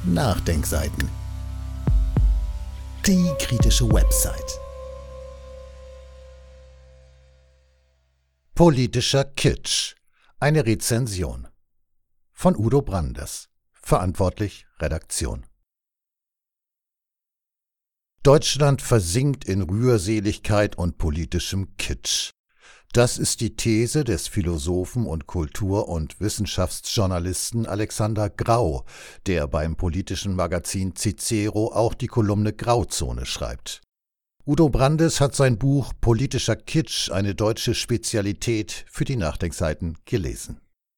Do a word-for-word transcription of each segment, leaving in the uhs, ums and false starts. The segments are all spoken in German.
Nachdenkseiten. Die kritische Website. Politischer Kitsch. Eine Rezension. Von Udo Brandes. Verantwortlich Redaktion. Deutschland versinkt in Rührseligkeit und politischem Kitsch. Das ist die These des Philosophen und Kultur- und Wissenschaftsjournalisten Alexander Grau, der beim politischen Magazin Cicero auch die Kolumne Grauzone schreibt. Udo Brandes hat sein Buch Politischer Kitsch, eine deutsche Spezialität für die Nachdenkseiten gelesen.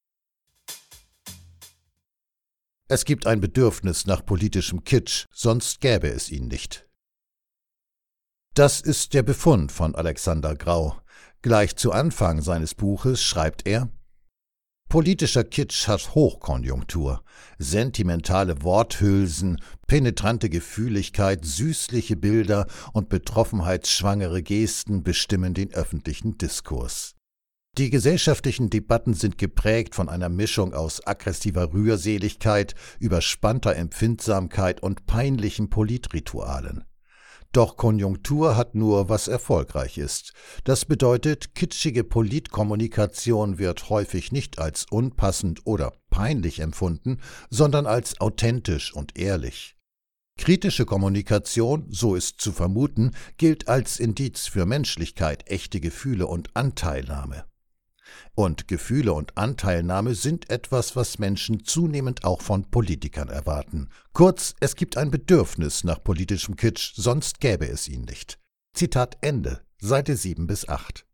Es gibt ein Bedürfnis nach politischem Kitsch, sonst gäbe es ihn nicht. Das ist der Befund von Alexander Grau. Gleich zu Anfang seines Buches schreibt er: Politischer Kitsch hat Hochkonjunktur. Sentimentale Worthülsen, penetrante Gefühligkeit, süßliche Bilder und betroffenheitsschwangere Gesten bestimmen den öffentlichen Diskurs. Die gesellschaftlichen Debatten sind geprägt von einer Mischung aus aggressiver Rührseligkeit, überspannter Empfindsamkeit und peinlichen Politritualen. Doch Konjunktur hat nur, was erfolgreich ist. Das bedeutet, kitschige Politkommunikation wird häufig nicht als unpassend oder peinlich empfunden, sondern als authentisch und ehrlich. Kritische Kommunikation, so ist zu vermuten, gilt als Indiz für Menschlichkeit, echte Gefühle und Anteilnahme. Und Gefühle und Anteilnahme sind etwas, was Menschen zunehmend auch von Politikern erwarten. Kurz, es gibt ein Bedürfnis nach politischem Kitsch, sonst gäbe es ihn nicht. Zitat Ende, Seite sieben bis acht.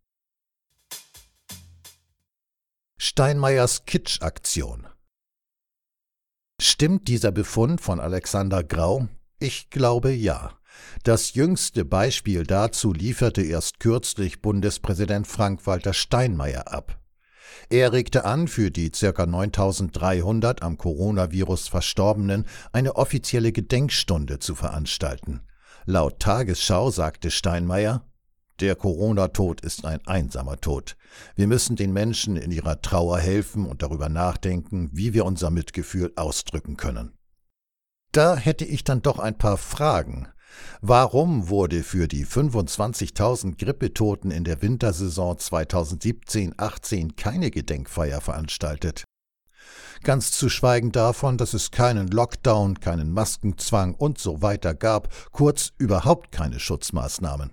Steinmeiers Kitschaktion. Stimmt dieser Befund von Alexander Grau? Ich glaube ja. Das jüngste Beispiel dazu lieferte erst kürzlich Bundespräsident Frank-Walter Steinmeier ab. Er regte an, für die ca. neuntausenddreihundert am Coronavirus Verstorbenen eine offizielle Gedenkstunde zu veranstalten. Laut Tagesschau sagte Steinmeier: Der Corona-Tod ist ein einsamer Tod. Wir müssen den Menschen in ihrer Trauer helfen und darüber nachdenken, wie wir unser Mitgefühl ausdrücken können. Da hätte ich dann doch ein paar Fragen. Warum wurde für die fünfundzwanzigtausend Grippetoten in der Wintersaison zweitausendsiebzehn achtzehn keine Gedenkfeier veranstaltet? Ganz zu schweigen davon, dass es keinen Lockdown, keinen Maskenzwang und so weiter gab, kurz überhaupt keine Schutzmaßnahmen.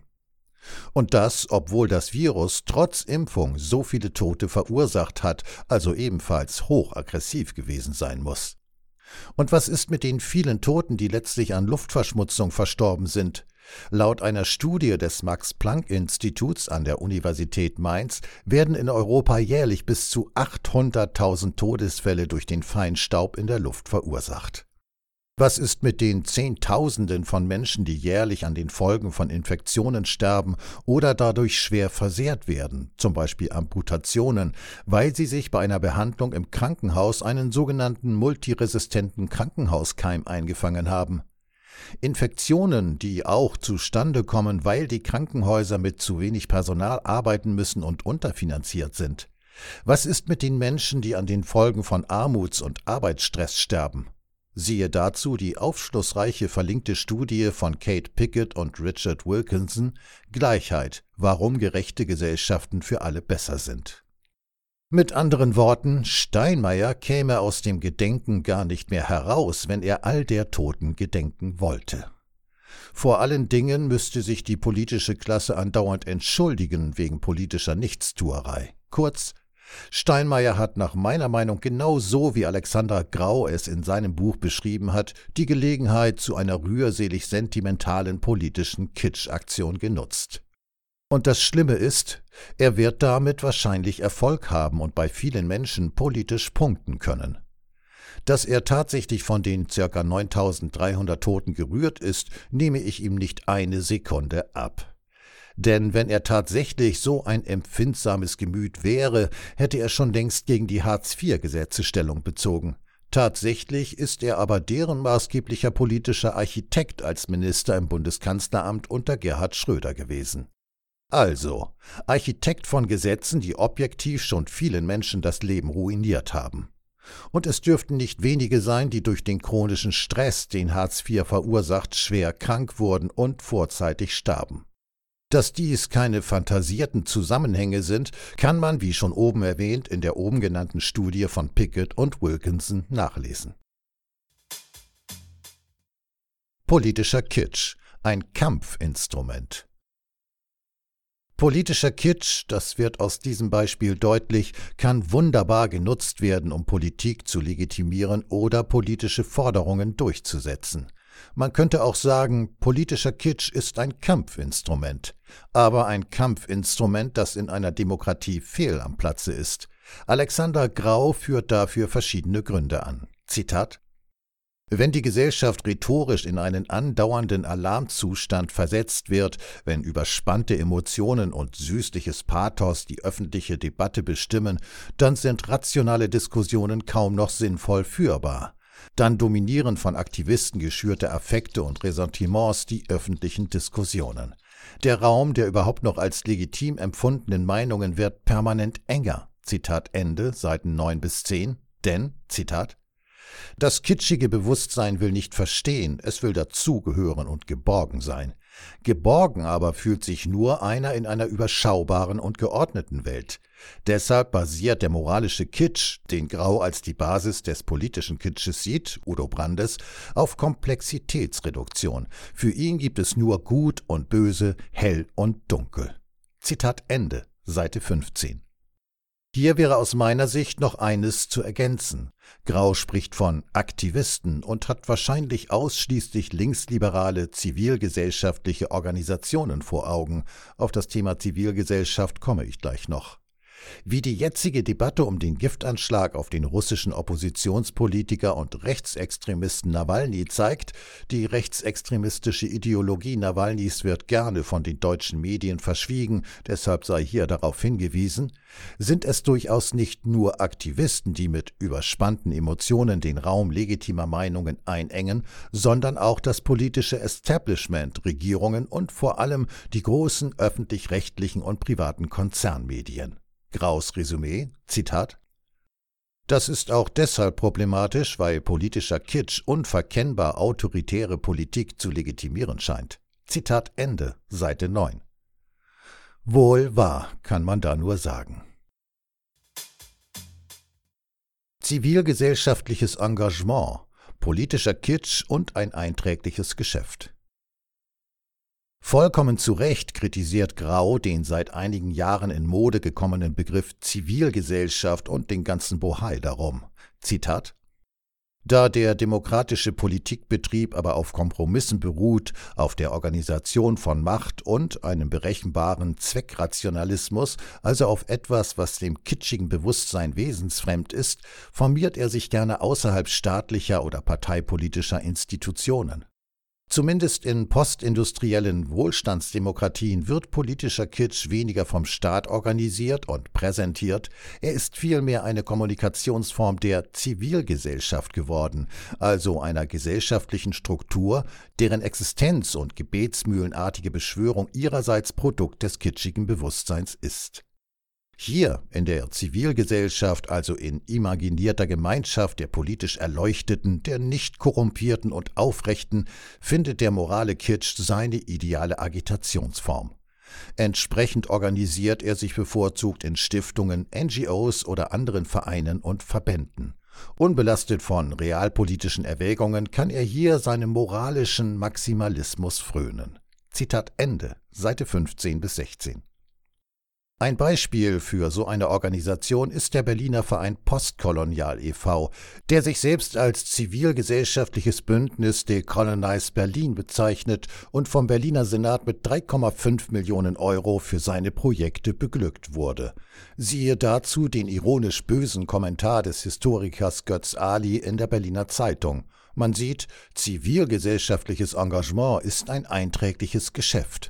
Und das, obwohl das Virus trotz Impfung so viele Tote verursacht hat, also ebenfalls hochaggressiv gewesen sein muss. Und was ist mit den vielen Toten, die letztlich an Luftverschmutzung verstorben sind? Laut einer Studie des Max-Planck-Instituts an der Universität Mainz werden in Europa jährlich bis zu achthunderttausend Todesfälle durch den Feinstaub in der Luft verursacht. Was ist mit den Zehntausenden von Menschen, die jährlich an den Folgen von Infektionen sterben oder dadurch schwer versehrt werden, zum Beispiel Amputationen, weil sie sich bei einer Behandlung im Krankenhaus einen sogenannten multiresistenten Krankenhauskeim eingefangen haben? Infektionen, die auch zustande kommen, weil die Krankenhäuser mit zu wenig Personal arbeiten müssen und unterfinanziert sind. Was ist mit den Menschen, die an den Folgen von Armuts- und Arbeitsstress sterben? Siehe dazu die aufschlussreiche verlinkte Studie von Kate Pickett und Richard Wilkinson »Gleichheit – Warum gerechte Gesellschaften für alle besser sind«. Mit anderen Worten, Steinmeier käme aus dem Gedenken gar nicht mehr heraus, wenn er all der Toten gedenken wollte. Vor allen Dingen müsste sich die politische Klasse andauernd entschuldigen wegen politischer Nichtstuerei. Kurz, Steinmeier hat nach meiner Meinung genau so, wie Alexander Grau es in seinem Buch beschrieben hat, die Gelegenheit zu einer rührselig-sentimentalen politischen Kitschaktion genutzt. Und das Schlimme ist, er wird damit wahrscheinlich Erfolg haben und bei vielen Menschen politisch punkten können. Dass er tatsächlich von den ca. neuntausenddreihundert Toten gerührt ist, nehme ich ihm nicht eine Sekunde ab. Denn wenn er tatsächlich so ein empfindsames Gemüt wäre, hätte er schon längst gegen die Hartz vier Gesetze Stellung bezogen. Tatsächlich ist er aber deren maßgeblicher politischer Architekt als Minister im Bundeskanzleramt unter Gerhard Schröder gewesen. Also, Architekt von Gesetzen, die objektiv schon vielen Menschen das Leben ruiniert haben. Und es dürften nicht wenige sein, die durch den chronischen Stress, den Hartz vier verursacht, schwer krank wurden und vorzeitig starben. Dass dies keine fantasierten Zusammenhänge sind, kann man, wie schon oben erwähnt, in der oben genannten Studie von Pickett und Wilkinson nachlesen. Politischer Kitsch, ein Kampfinstrument. Politischer Kitsch, das wird aus diesem Beispiel deutlich, kann wunderbar genutzt werden, um Politik zu legitimieren oder politische Forderungen durchzusetzen. Man könnte auch sagen, politischer Kitsch ist ein Kampfinstrument. Aber ein Kampfinstrument, das in einer Demokratie fehl am Platze ist. Alexander Grau führt dafür verschiedene Gründe an. Zitat: Wenn die Gesellschaft rhetorisch in einen andauernden Alarmzustand versetzt wird, wenn überspannte Emotionen und süßliches Pathos die öffentliche Debatte bestimmen, dann sind rationale Diskussionen kaum noch sinnvoll führbar. Dann dominieren von Aktivisten geschürte Affekte und Ressentiments die öffentlichen Diskussionen. Der Raum der überhaupt noch als legitim empfundenen Meinungen wird permanent enger. Zitat Ende, Seiten neun bis zehn. Denn, Zitat: Das kitschige Bewusstsein will nicht verstehen, es will dazugehören und geborgen sein. Geborgen aber fühlt sich nur einer in einer überschaubaren und geordneten Welt. Deshalb basiert der moralische Kitsch, den Grau als die Basis des politischen Kitsches sieht, Udo Brandes, auf Komplexitätsreduktion. Für ihn gibt es nur Gut und Böse, Hell und Dunkel. Zitat Ende, Seite fünfzehn. Hier wäre aus meiner Sicht noch eines zu ergänzen. Grau spricht von Aktivisten und hat wahrscheinlich ausschließlich linksliberale zivilgesellschaftliche Organisationen vor Augen. Auf das Thema Zivilgesellschaft komme ich gleich noch. Wie die jetzige Debatte um den Giftanschlag auf den russischen Oppositionspolitiker und Rechtsextremisten Nawalny zeigt, die rechtsextremistische Ideologie Nawalnys wird gerne von den deutschen Medien verschwiegen, deshalb sei hier darauf hingewiesen, sind es durchaus nicht nur Aktivisten, die mit überspannten Emotionen den Raum legitimer Meinungen einengen, sondern auch das politische Establishment, Regierungen und vor allem die großen öffentlich-rechtlichen und privaten Konzernmedien. Graus Resümee, Zitat: Das ist auch deshalb problematisch, weil politischer Kitsch unverkennbar autoritäre Politik zu legitimieren scheint. Zitat Ende, Seite neun. Wohl wahr, kann man da nur sagen. Zivilgesellschaftliches Engagement, politischer Kitsch und ein einträgliches Geschäft. Vollkommen zu Recht kritisiert Grau den seit einigen Jahren in Mode gekommenen Begriff Zivilgesellschaft und den ganzen Bohai darum. Zitat: Da der demokratische Politikbetrieb aber auf Kompromissen beruht, auf der Organisation von Macht und einem berechenbaren Zweckrationalismus, also auf etwas, was dem kitschigen Bewusstsein wesensfremd ist, formiert er sich gerne außerhalb staatlicher oder parteipolitischer Institutionen. Zumindest in postindustriellen Wohlstandsdemokratien wird politischer Kitsch weniger vom Staat organisiert und präsentiert, er ist vielmehr eine Kommunikationsform der Zivilgesellschaft geworden, also einer gesellschaftlichen Struktur, deren Existenz und gebetsmühlenartige Beschwörung ihrerseits Produkt des kitschigen Bewusstseins ist. Hier in der Zivilgesellschaft, also in imaginierter Gemeinschaft der politisch Erleuchteten, der nicht korrumpierten und Aufrechten, findet der morale Kitsch seine ideale Agitationsform. Entsprechend organisiert er sich bevorzugt in Stiftungen, N G Os oder anderen Vereinen und Verbänden. Unbelastet von realpolitischen Erwägungen kann er hier seinem moralischen Maximalismus frönen. Zitat Ende, Seite fünfzehn bis sechzehn. Ein Beispiel für so eine Organisation ist der Berliner Verein Postkolonial e V, der sich selbst als zivilgesellschaftliches Bündnis Decolonize Berlin bezeichnet und vom Berliner Senat mit drei Komma fünf Millionen Euro für seine Projekte beglückt wurde. Siehe dazu den ironisch bösen Kommentar des Historikers Götz Ali in der Berliner Zeitung. Man sieht, zivilgesellschaftliches Engagement ist ein einträgliches Geschäft.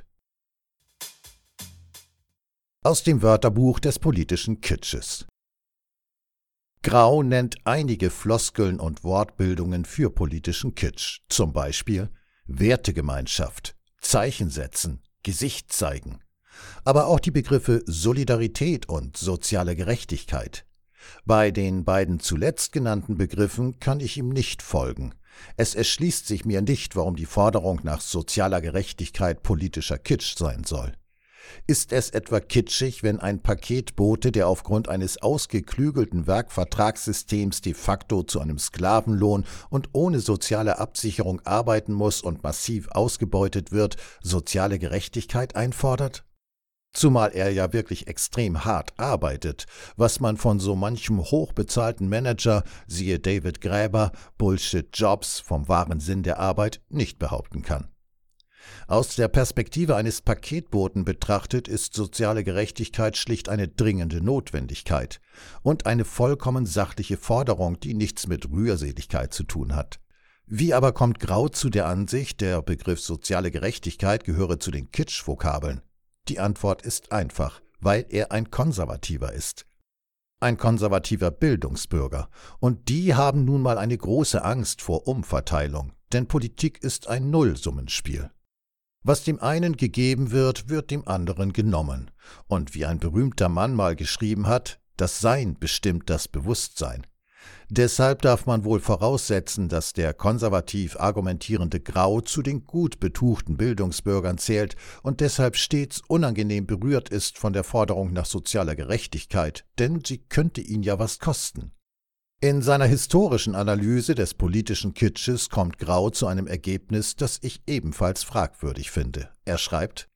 Aus dem Wörterbuch des politischen Kitsches. Grau nennt einige Floskeln und Wortbildungen für politischen Kitsch, zum Beispiel Wertegemeinschaft, Zeichen setzen, Gesicht zeigen, aber auch die Begriffe Solidarität und soziale Gerechtigkeit. Bei den beiden zuletzt genannten Begriffen kann ich ihm nicht folgen. Es erschließt sich mir nicht, warum die Forderung nach sozialer Gerechtigkeit politischer Kitsch sein soll. Ist es etwa kitschig, wenn ein Paketbote, der aufgrund eines ausgeklügelten Werkvertragssystems de facto zu einem Sklavenlohn und ohne soziale Absicherung arbeiten muss und massiv ausgebeutet wird, soziale Gerechtigkeit einfordert? Zumal er ja wirklich extrem hart arbeitet, was man von so manchem hochbezahlten Manager, siehe David Graeber, Bullshit Jobs vom wahren Sinn der Arbeit, nicht behaupten kann. Aus der Perspektive eines Paketboten betrachtet ist soziale Gerechtigkeit schlicht eine dringende Notwendigkeit und eine vollkommen sachliche Forderung, die nichts mit Rührseligkeit zu tun hat. Wie aber kommt Grau zu der Ansicht, der Begriff soziale Gerechtigkeit gehöre zu den Kitsch-Vokabeln? Die Antwort ist einfach, weil er ein Konservativer ist. Ein konservativer Bildungsbürger. Und die haben nun mal eine große Angst vor Umverteilung, denn Politik ist ein Nullsummenspiel. Was dem einen gegeben wird, wird dem anderen genommen. Und wie ein berühmter Mann mal geschrieben hat, das Sein bestimmt das Bewusstsein. Deshalb darf man wohl voraussetzen, dass der konservativ argumentierende Grau zu den gut betuchten Bildungsbürgern zählt und deshalb stets unangenehm berührt ist von der Forderung nach sozialer Gerechtigkeit, denn sie könnte ihn ja was kosten. In seiner historischen Analyse des politischen Kitsches kommt Grau zu einem Ergebnis, das ich ebenfalls fragwürdig finde. Er schreibt: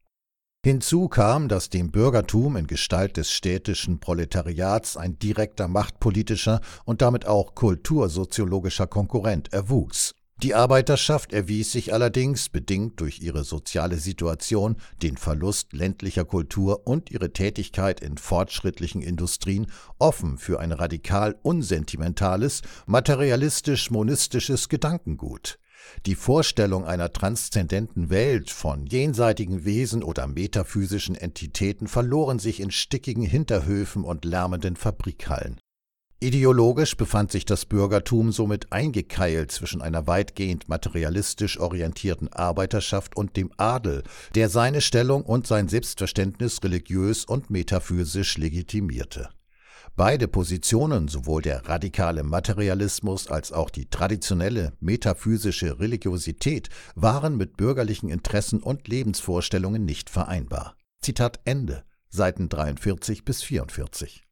Hinzu kam, dass dem Bürgertum in Gestalt des städtischen Proletariats ein direkter machtpolitischer und damit auch kultursoziologischer Konkurrent erwuchs. Die Arbeiterschaft erwies sich allerdings, bedingt durch ihre soziale Situation, den Verlust ländlicher Kultur und ihre Tätigkeit in fortschrittlichen Industrien, offen für ein radikal unsentimentales, materialistisch-monistisches Gedankengut. Die Vorstellung einer transzendenten Welt von jenseitigen Wesen oder metaphysischen Entitäten verloren sich in stickigen Hinterhöfen und lärmenden Fabrikhallen. Ideologisch befand sich das Bürgertum somit eingekeilt zwischen einer weitgehend materialistisch orientierten Arbeiterschaft und dem Adel, der seine Stellung und sein Selbstverständnis religiös und metaphysisch legitimierte. Beide Positionen, sowohl der radikale Materialismus als auch die traditionelle metaphysische Religiosität, waren mit bürgerlichen Interessen und Lebensvorstellungen nicht vereinbar. Zitat Ende, Seiten dreiundvierzig bis vierundvierzig.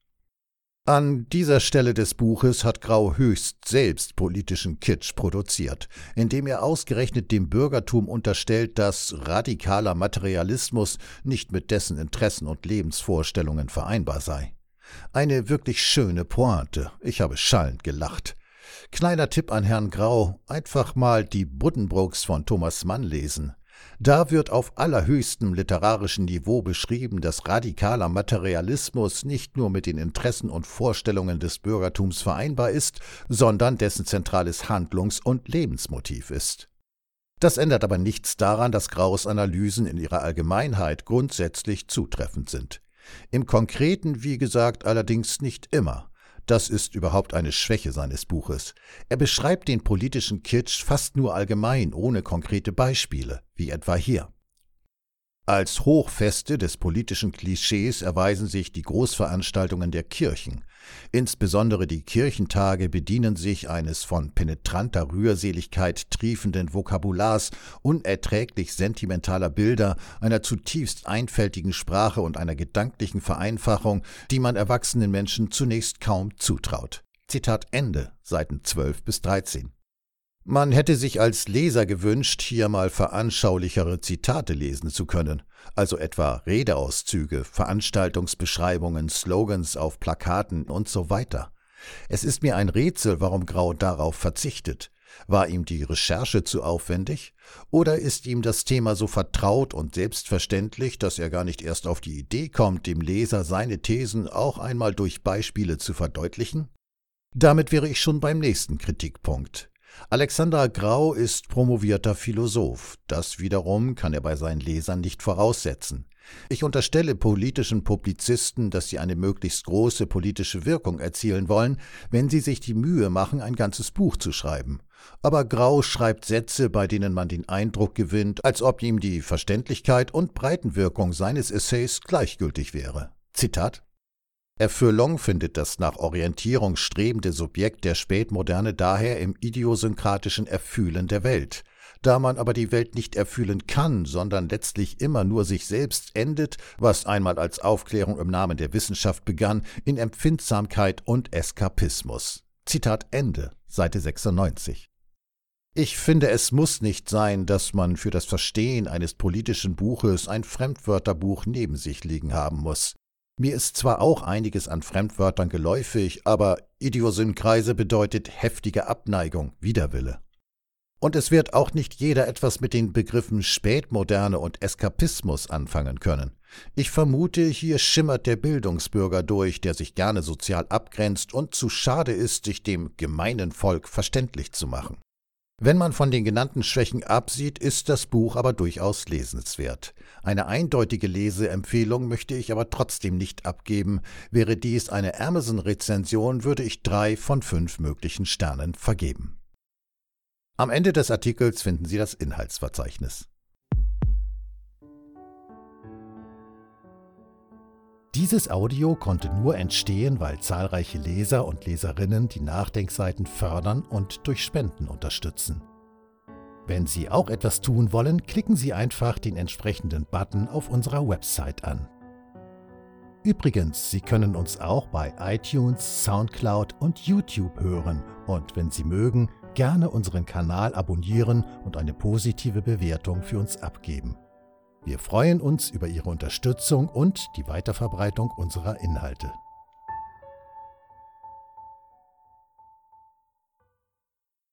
An dieser Stelle des Buches hat Grau höchst selbst politischen Kitsch produziert, indem er ausgerechnet dem Bürgertum unterstellt, dass radikaler Materialismus nicht mit dessen Interessen und Lebensvorstellungen vereinbar sei. Eine wirklich schöne Pointe, ich habe schallend gelacht. Kleiner Tipp an Herrn Grau, einfach mal die Buddenbrooks von Thomas Mann lesen. Da wird auf allerhöchstem literarischen Niveau beschrieben, dass radikaler Materialismus nicht nur mit den Interessen und Vorstellungen des Bürgertums vereinbar ist, sondern dessen zentrales Handlungs- und Lebensmotiv ist. Das ändert aber nichts daran, dass Graus Analysen in ihrer Allgemeinheit grundsätzlich zutreffend sind. Im Konkreten, wie gesagt, allerdings nicht immer. Das ist überhaupt eine Schwäche seines Buches. Er beschreibt den politischen Kitsch fast nur allgemein, ohne konkrete Beispiele, wie etwa hier. Als Hochfeste des politischen Klischees erweisen sich die Großveranstaltungen der Kirchen. Insbesondere die Kirchentage bedienen sich eines von penetranter Rührseligkeit triefenden Vokabulars, unerträglich sentimentaler Bilder, einer zutiefst einfältigen Sprache und einer gedanklichen Vereinfachung, die man erwachsenen Menschen zunächst kaum zutraut. Zitat Ende, Seiten zwölf bis dreizehn. Man hätte sich als Leser gewünscht, hier mal veranschaulichere Zitate lesen zu können, also etwa Redeauszüge, Veranstaltungsbeschreibungen, Slogans auf Plakaten und so weiter. Es ist mir ein Rätsel, warum Grau darauf verzichtet. War ihm die Recherche zu aufwendig? Oder ist ihm das Thema so vertraut und selbstverständlich, dass er gar nicht erst auf die Idee kommt, dem Leser seine Thesen auch einmal durch Beispiele zu verdeutlichen? Damit wäre ich schon beim nächsten Kritikpunkt. Alexander Grau ist promovierter Philosoph. Das wiederum kann er bei seinen Lesern nicht voraussetzen. Ich unterstelle politischen Publizisten, dass sie eine möglichst große politische Wirkung erzielen wollen, wenn sie sich die Mühe machen, ein ganzes Buch zu schreiben. Aber Grau schreibt Sätze, bei denen man den Eindruck gewinnt, als ob ihm die Verständlichkeit und Breitenwirkung seines Essays gleichgültig wäre. Zitat: Erfüllung findet das nach Orientierung strebende Subjekt der Spätmoderne daher im idiosynkratischen Erfühlen der Welt. Da man aber die Welt nicht erfühlen kann, sondern letztlich immer nur sich selbst endet, was einmal als Aufklärung im Namen der Wissenschaft begann, in Empfindsamkeit und Eskapismus. Zitat Ende, Seite sechsundneunzig. Ich finde, es muss nicht sein, dass man für das Verstehen eines politischen Buches ein Fremdwörterbuch neben sich liegen haben muss. Mir ist zwar auch einiges an Fremdwörtern geläufig, aber Idiosynkrase bedeutet heftige Abneigung, Widerwille. Und es wird auch nicht jeder etwas mit den Begriffen Spätmoderne und Eskapismus anfangen können. Ich vermute, hier schimmert der Bildungsbürger durch, der sich gerne sozial abgrenzt und zu schade ist, sich dem gemeinen Volk verständlich zu machen. Wenn man von den genannten Schwächen absieht, ist das Buch aber durchaus lesenswert. Eine eindeutige Leseempfehlung möchte ich aber trotzdem nicht abgeben. Wäre dies eine Amazon-Rezension, würde ich drei von fünf möglichen Sternen vergeben. Am Ende des Artikels finden Sie das Inhaltsverzeichnis. Dieses Audio konnte nur entstehen, weil zahlreiche Leser und Leserinnen die Nachdenkseiten fördern und durch Spenden unterstützen. Wenn Sie auch etwas tun wollen, klicken Sie einfach den entsprechenden Button auf unserer Website an. Übrigens, Sie können uns auch bei iTunes, Soundcloud und YouTube hören und wenn Sie mögen, gerne unseren Kanal abonnieren und eine positive Bewertung für uns abgeben. Wir freuen uns über Ihre Unterstützung und die Weiterverbreitung unserer Inhalte.